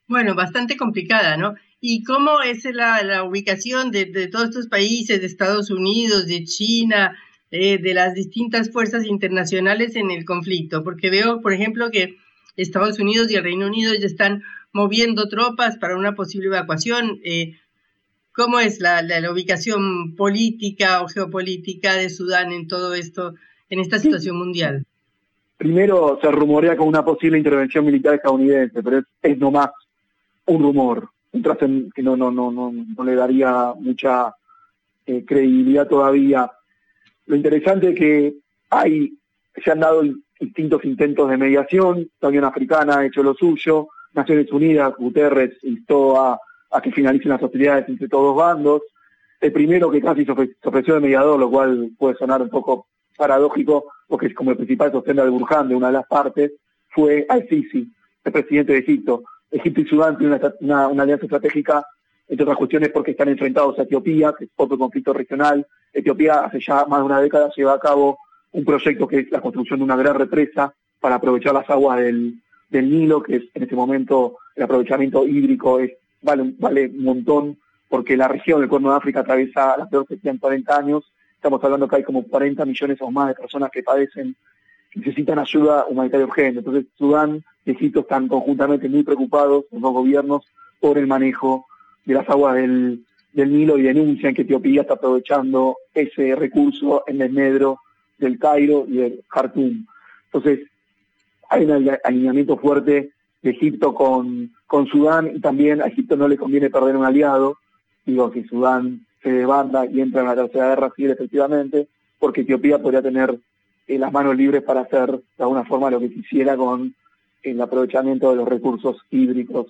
Bueno, bastante complicada, ¿no? ¿Y cómo es la ubicación de todos estos países, de Estados Unidos, de China, de las distintas fuerzas internacionales en el conflicto? Porque veo, por ejemplo, que Estados Unidos y el Reino Unido ya están moviendo tropas para una posible evacuación. ¿Cómo es la ubicación política o geopolítica de Sudán en todo esto, en esta situación mundial? Primero se rumorea con una posible intervención militar estadounidense, pero es nomás un rumor, que no le daría mucha credibilidad todavía. Lo interesante es que se han dado distintos intentos de mediación, la Unión Africana ha hecho lo suyo, Naciones Unidas, Guterres instó a que finalicen las hostilidades entre todos los bandos. El primero que casi se ofreció de mediador, lo cual puede sonar un poco paradójico, porque es como el principal sostén de Al-Burhan de una de las partes, fue al-Sisi, el presidente de Egipto. Egipto y Sudán tienen una alianza estratégica, entre otras cuestiones porque están enfrentados a Etiopía, que es otro conflicto regional. Etiopía hace ya más de una década lleva a cabo un proyecto que es la construcción de una gran represa para aprovechar las aguas del Nilo, que es en este momento el aprovechamiento hídrico vale un montón, porque la región del Cuerno de África atraviesa la peor sequía en 40 años. Estamos hablando que hay como 40 millones o más de personas que necesitan ayuda humanitaria urgente. Entonces Sudán y Egipto están conjuntamente muy preocupados, los dos gobiernos, por el manejo de las aguas del Nilo, y denuncian que Etiopía está aprovechando ese recurso en desmedro del Cairo y del Jartum. Entonces hay un alineamiento fuerte de Egipto con Sudán, y también a Egipto no le conviene perder un aliado. Digo, si Sudán se desbanda y entra en la tercera guerra civil efectivamente, porque Etiopía podría tener las manos libres para hacer de alguna forma lo que quisiera con el aprovechamiento de los recursos hídricos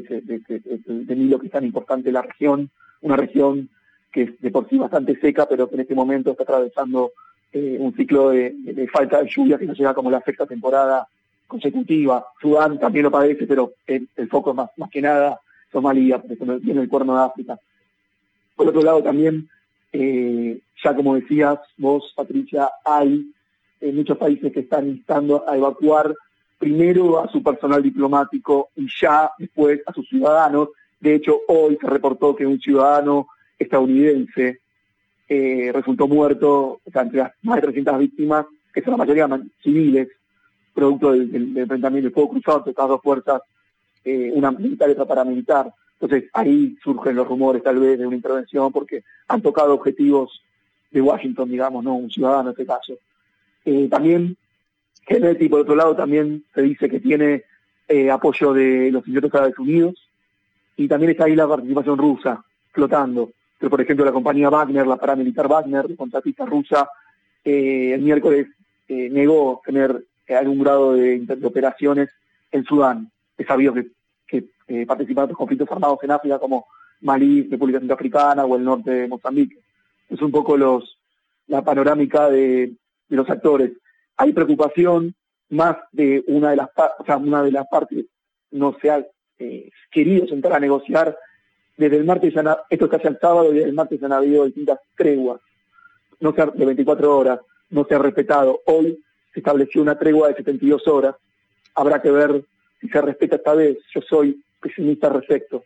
de Nilo, que es tan importante en la región, una región que es de por sí bastante seca, pero que en este momento está atravesando un ciclo de falta de lluvia que nos llega como la sexta temporada consecutiva. Sudán también lo padece, pero el foco es más que nada Somalia, porque viene el Cuerno de África. Por otro lado también, ya como decías vos, Patricia, hay muchos países que están instando a evacuar primero a su personal diplomático y ya después a sus ciudadanos. De hecho, hoy se reportó que un ciudadano estadounidense resultó muerto, o sea, entre las más de 300 víctimas, que son la mayoría civiles, producto del enfrentamiento del fuego cruzado entre estas dos fuerzas, una militar y otra paramilitar. Entonces ahí surgen los rumores tal vez de una intervención, porque han tocado objetivos de Washington, digamos, no un ciudadano en este caso. También Kennedy, por otro lado, también se dice que tiene apoyo de los Estados Unidos, y también está ahí la participación rusa flotando. Pero, por ejemplo, la compañía Wagner, la paramilitar Wagner, contratista rusa, el miércoles negó tener algún grado de operaciones en Sudán. Es sabido que participan en otros conflictos armados en África, como Malí, República Centroafricana o el norte de Mozambique. Es un poco la panorámica de los actores. Hay preocupación más de una de las partes no se ha querido sentar a negociar. Desde el martes, esto es casi el sábado, y desde el martes han habido distintas treguas, de 24 horas, no se ha respetado. Hoy se estableció una tregua de 72 horas, habrá que ver si se respeta esta vez. Yo soy pesimista al respecto.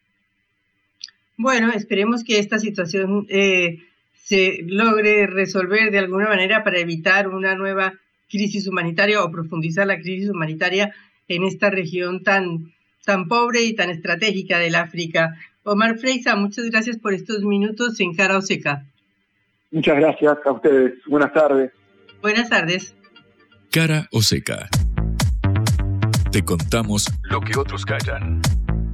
Bueno, esperemos que esta situación se logre resolver de alguna manera para evitar una nueva crisis humanitaria o profundizar la crisis humanitaria en esta región tan pobre y tan estratégica del África. Omar Freisa, muchas gracias por estos minutos en Cara o Seca. Muchas gracias a ustedes. Buenas tardes. Buenas tardes. Cara o Seca. Te contamos lo que otros callan.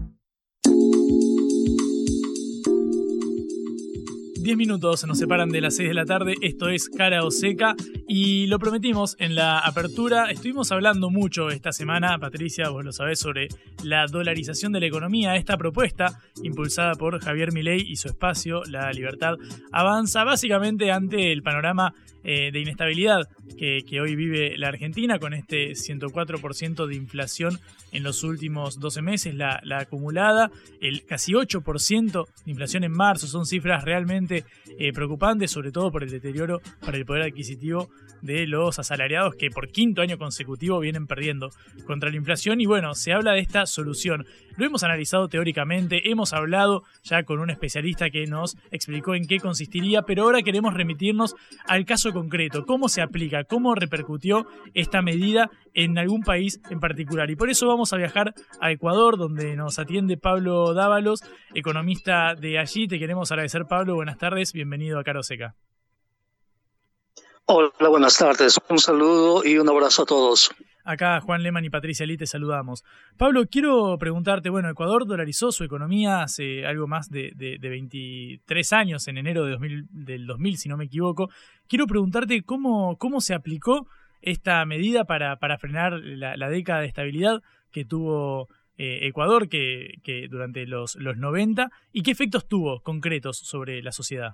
10 minutos nos separan de las 6 de la tarde, esto es Cara o Seca, y lo prometimos en la apertura. Estuvimos hablando mucho esta semana, Patricia, vos lo sabés, sobre la dolarización de la economía. Esta propuesta, impulsada por Javier Milei y su espacio, La Libertad Avanza, básicamente ante el panorama de inestabilidad que hoy vive la Argentina, con este 104% de inflación en los últimos 12 meses, la acumulada, el casi 8% de inflación en marzo. Son cifras realmente preocupantes, sobre todo por el deterioro para el poder adquisitivo de los asalariados que por quinto año consecutivo vienen perdiendo contra la inflación. Y bueno, se habla de esta solución. Lo hemos analizado teóricamente, hemos hablado ya con un especialista que nos explicó en qué consistiría, pero ahora queremos remitirnos al caso concreto, cómo se aplica, cómo repercutió esta medida en algún país en particular. Y por eso vamos a viajar a Ecuador, donde nos atiende Pablo Dávalos, economista de allí. Te queremos agradecer, Pablo. Buenas tardes, bienvenido a Caro Seca. Hola, buenas tardes. Un saludo y un abrazo a todos. Acá Juan Lehmann y Patricia Lee te saludamos. Pablo, quiero preguntarte, bueno, Ecuador dolarizó su economía hace algo más de 23 años, en enero del 2000, si no me equivoco. Quiero preguntarte cómo se aplicó esta medida para frenar la década de estabilidad que tuvo Ecuador que durante los 90, y qué efectos tuvo concretos sobre la sociedad.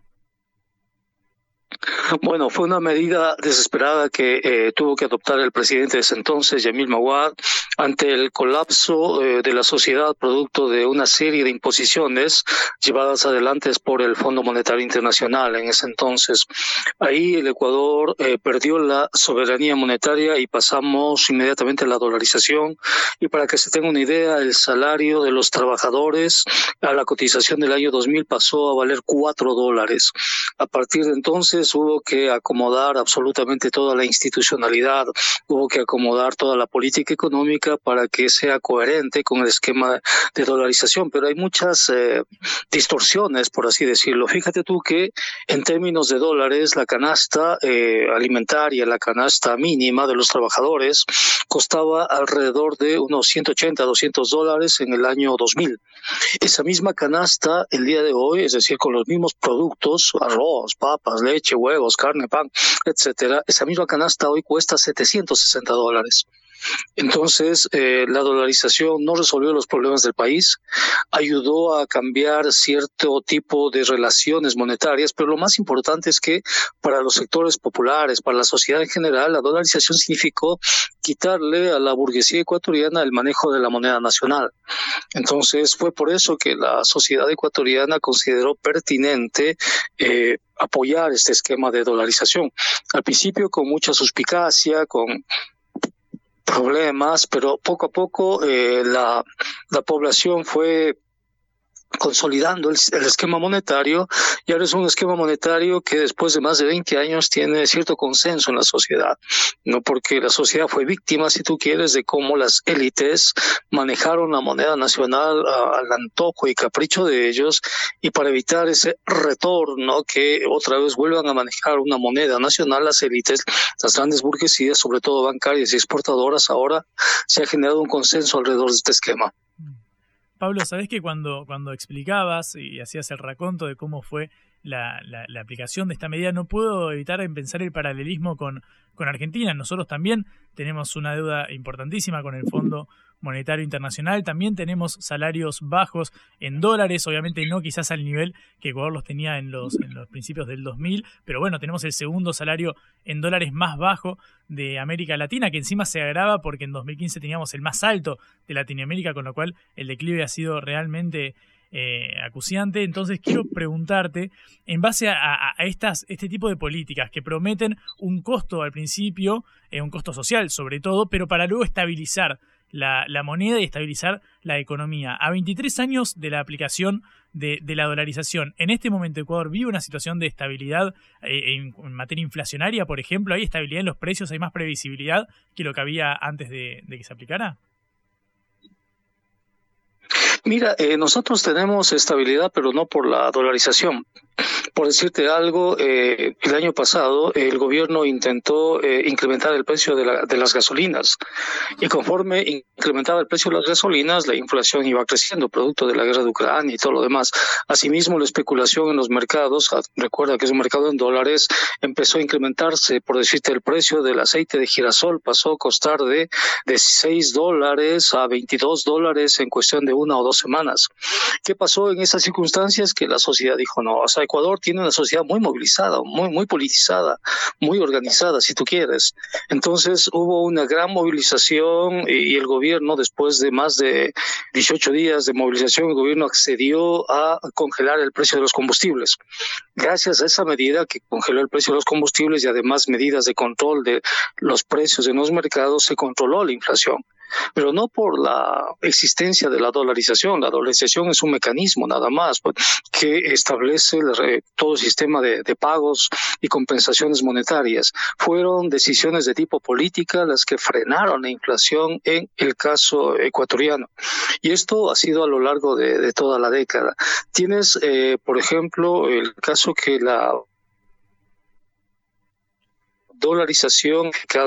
Bueno, fue una medida desesperada que tuvo que adoptar el presidente de ese entonces, Yamil Maguad, ante el colapso de la sociedad producto de una serie de imposiciones llevadas adelante por el Fondo Monetario Internacional en ese entonces. Ahí el Ecuador perdió la soberanía monetaria y pasamos inmediatamente a la dolarización. Y para que se tenga una idea, el salario de los trabajadores a la cotización del año 2000 pasó a valer $4. A partir de entonces hubo que acomodar absolutamente toda la institucionalidad, hubo que acomodar toda la política económica para que sea coherente con el esquema de dolarización, pero hay muchas distorsiones, por así decirlo. Fíjate tú que en términos de dólares, la canasta alimentaria, la canasta mínima de los trabajadores costaba alrededor de unos $180, $200 en el año 2000. Esa misma canasta el día de hoy, es decir, con los mismos productos, arroz, papas, leche, huevos, carne, pan, etcétera, esa misma canasta hoy cuesta $760. Entonces, la dolarización no resolvió los problemas del país, ayudó a cambiar cierto tipo de relaciones monetarias, pero lo más importante es que para los sectores populares, para la sociedad en general, la dolarización significó quitarle a la burguesía ecuatoriana el manejo de la moneda nacional. Entonces, fue por eso que la sociedad ecuatoriana consideró pertinente apoyar este esquema de dolarización. Al principio con mucha suspicacia, con problemas, pero poco a poco la población fue consolidando el esquema monetario, y ahora es un esquema monetario que después de más de 20 años tiene cierto consenso en la sociedad, no porque la sociedad fue víctima, si tú quieres, de cómo las élites manejaron la moneda nacional al antojo y capricho de ellos, y para evitar ese retorno que otra vez vuelvan a manejar una moneda nacional, las élites, las grandes burguesías, sobre todo bancarias y exportadoras, ahora se ha generado un consenso alrededor de este esquema. Pablo, ¿sabés que cuando explicabas y hacías el raconto de cómo fue la aplicación de esta medida, no puedo evitar en pensar el paralelismo con Argentina? Nosotros también tenemos una deuda importantísima con el Fondo Monetario Internacional, también tenemos salarios bajos en dólares, obviamente no quizás al nivel que Ecuador los tenía en los principios del 2000, pero bueno, tenemos el segundo salario en dólares más bajo de América Latina, que encima se agrava porque en 2015 teníamos el más alto de Latinoamérica, con lo cual el declive ha sido realmente acuciante. Entonces quiero preguntarte, en base a este tipo de políticas que prometen un costo al principio, un costo social sobre todo, pero para luego estabilizar la moneda y estabilizar la economía. A 23 años de la aplicación de la dolarización, en este momento Ecuador vive una situación de estabilidad en materia inflacionaria, por ejemplo. ¿Hay estabilidad en los precios? ¿Hay más previsibilidad que lo que había antes de que se aplicara? Mira, nosotros tenemos estabilidad, pero no por la dolarización. Por decirte algo, el año pasado el gobierno intentó incrementar el precio de las gasolinas, y conforme incrementaba el precio de las gasolinas, la inflación iba creciendo, producto de la guerra de Ucrania y todo lo demás. Asimismo, la especulación en los mercados, recuerda que es un mercado en dólares, empezó a incrementarse. Por decirte, el precio del aceite de girasol pasó a costar de $6 a $22 en cuestión de 1 o 2 2 semanas. ¿Qué pasó en esas circunstancias? Que la sociedad dijo no. O sea, Ecuador tiene una sociedad muy movilizada, muy politizada, muy organizada, si tú quieres. Entonces hubo una gran movilización y el gobierno, después de más de 18 días de movilización, el gobierno accedió a congelar el precio de los combustibles. Gracias a esa medida que congeló el precio de los combustibles y además medidas de control de los precios en los mercados, se controló la inflación. Pero no por la existencia de la dolarización. La dolarización es un mecanismo nada más que establece todo el sistema de pagos y compensaciones monetarias. Fueron decisiones de tipo política las que frenaron la inflación en el caso ecuatoriano. Y esto ha sido a lo largo de toda la década. Tienes, por ejemplo, el caso que la dolarización,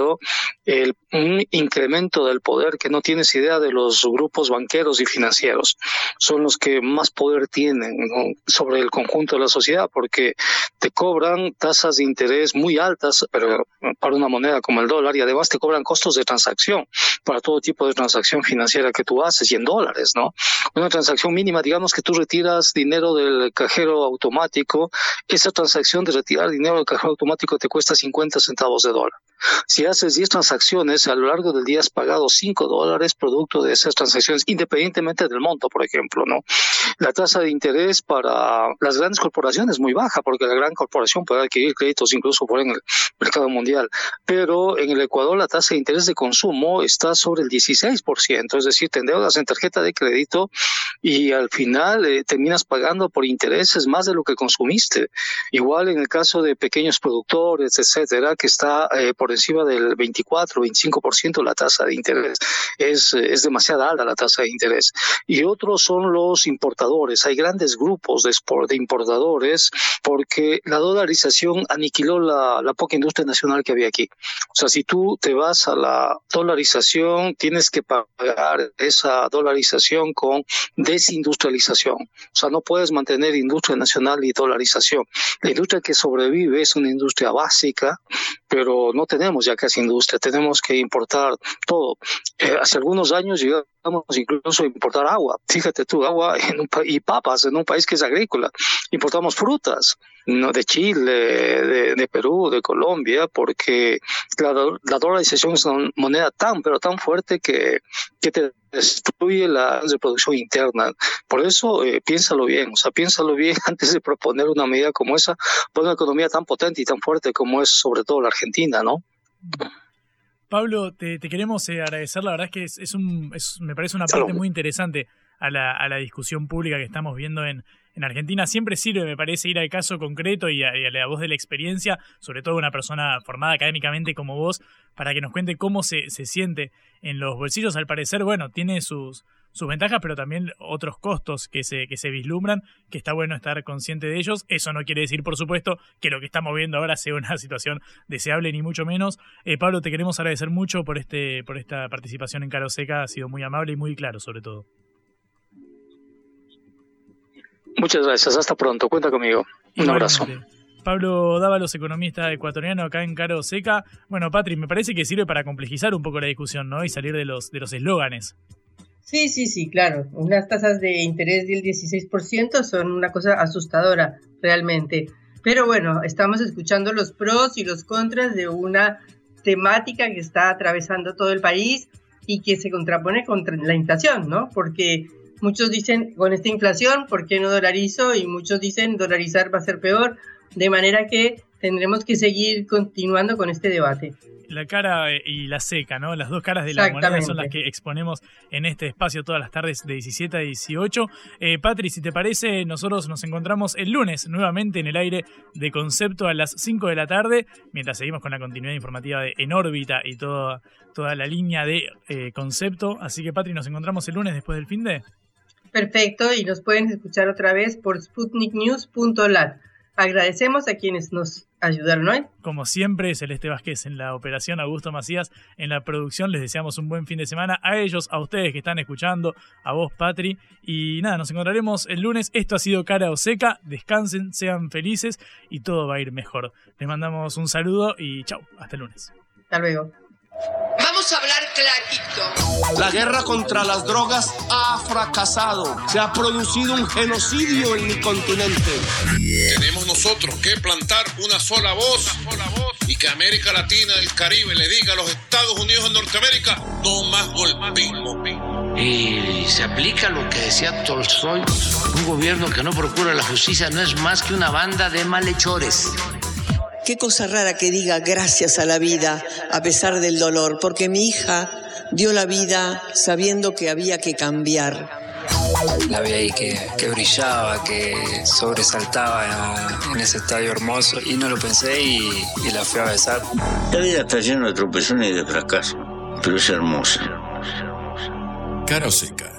un incremento del poder que no tienes idea de los grupos banqueros y financieros. Son los que más poder tienen, ¿no?, sobre el conjunto de la sociedad, porque te cobran tasas de interés muy altas, pero para una moneda como el dólar, y además te cobran costos de transacción para todo tipo de transacción financiera que tú haces, y en dólares, ¿no? Una transacción mínima, digamos que tú retiras dinero del cajero automático, esa transacción de retirar dinero del cajero automático te cuesta 50 centavos de dólar. Si haces 10 transacciones, a lo largo del día has pagado $5 producto de esas transacciones, independientemente del monto, por ejemplo, ¿no? La tasa de interés para las grandes corporaciones es muy baja, porque la gran corporación puede adquirir créditos incluso por en el mercado mundial. Pero en el Ecuador la tasa de interés de consumo está sobre el 16%, es decir, te endeudas en tarjeta de crédito y al final terminas pagando por intereses más de lo que consumiste. Igual en el caso de pequeños productores, etcétera, que está por encima del 24-25% la tasa de interés. Es demasiado alta la tasa de interés. Y otros son los importadores. Hay grandes grupos de importadores porque la dolarización aniquiló la poca industria nacional que había aquí. O sea, si tú te vas a la dolarización, tienes que pagar esa dolarización con desindustrialización. O sea, no puedes mantener industria nacional y dolarización. La industria que sobrevive es una industria básica, pero no tenemos ya casi industria, tenemos que importar todo. Hace algunos años llegamos incluso a importar agua. Fíjate tú, agua y papas en un país que es agrícola. Importamos frutas, ¿no?, de Chile, de Perú, de Colombia, porque la dolarización es una moneda tan fuerte que te destruye la reproducción interna. Por eso piénsalo bien antes de proponer una medida como esa por una economía tan potente y tan fuerte como es sobre todo la Argentina, ¿no? Pablo, te queremos agradecer, la verdad es que me parece una parte muy interesante a la discusión pública que estamos viendo en Argentina. Siempre sirve, me parece, ir al caso concreto y a la voz de la experiencia, sobre todo una persona formada académicamente como vos, para que nos cuente cómo se siente en los bolsillos. Al parecer, bueno, tiene sus ventajas, pero también otros costos que se vislumbran, que está bueno estar consciente de ellos. Eso no quiere decir, por supuesto, que lo que estamos viendo ahora sea una situación deseable, ni mucho menos. Pablo, te queremos agradecer mucho por esta participación en Cara o Seca. Ha sido muy amable y muy claro, sobre todo. Muchas gracias, hasta pronto, cuenta conmigo. Un abrazo. Pablo Dávalos, economista ecuatoriano, acá en Cara o Seca. Bueno, Patri, me parece que sirve para complejizar un poco la discusión, ¿no? Y salir de los eslóganes. Sí, claro. Unas tasas de interés del 16% son una cosa asustadora, realmente. Pero bueno, estamos escuchando los pros y los contras de una temática que está atravesando todo el país y que se contrapone contra la inflación, ¿no? Porque muchos dicen, con esta inflación, ¿por qué no dolarizo? Y muchos dicen, dolarizar va a ser peor. De manera que tendremos que seguir continuando con este debate. La cara y la seca, ¿no? Las dos caras de la moneda son las que exponemos en este espacio todas las tardes de 17 a 18. Patri, si te parece, nosotros nos encontramos el lunes nuevamente en el aire de Concepto a las 5 de la tarde, mientras seguimos con la continuidad informativa de En órbita y toda la línea de Concepto. Así que, Patri, nos encontramos el lunes después del finde. Perfecto, y nos pueden escuchar otra vez por sputniknews.lat. Agradecemos a quienes nos ayudaron hoy. Como siempre, Celeste Vázquez en la operación, Augusto Macías en la producción. Les deseamos un buen fin de semana a ellos, a ustedes que están escuchando, a vos, Patri. Y nada, nos encontraremos el lunes. Esto ha sido Cara o Seca. Descansen, sean felices y todo va a ir mejor. Les mandamos un saludo y chau, hasta el lunes. Hasta luego. Vamos a hablar clarito. La guerra contra las drogas ha fracasado. Se ha producido un genocidio en mi continente. Tenemos nosotros que plantar una sola voz y que América Latina, el Caribe, le diga a los Estados Unidos de Norteamérica: no más golpismo. Y se aplica lo que decía Tolstoy: un gobierno que no procura la justicia no es más que una banda de malhechores. Qué cosa rara que diga gracias a la vida a pesar del dolor, porque mi hija dio la vida sabiendo que había que cambiar. La vi ahí que brillaba, que sobresaltaba en ese estadio hermoso, y no lo pensé y la fui a besar. La vida está llena de tropezones y de fracasos, pero es hermosa. Cara o seca.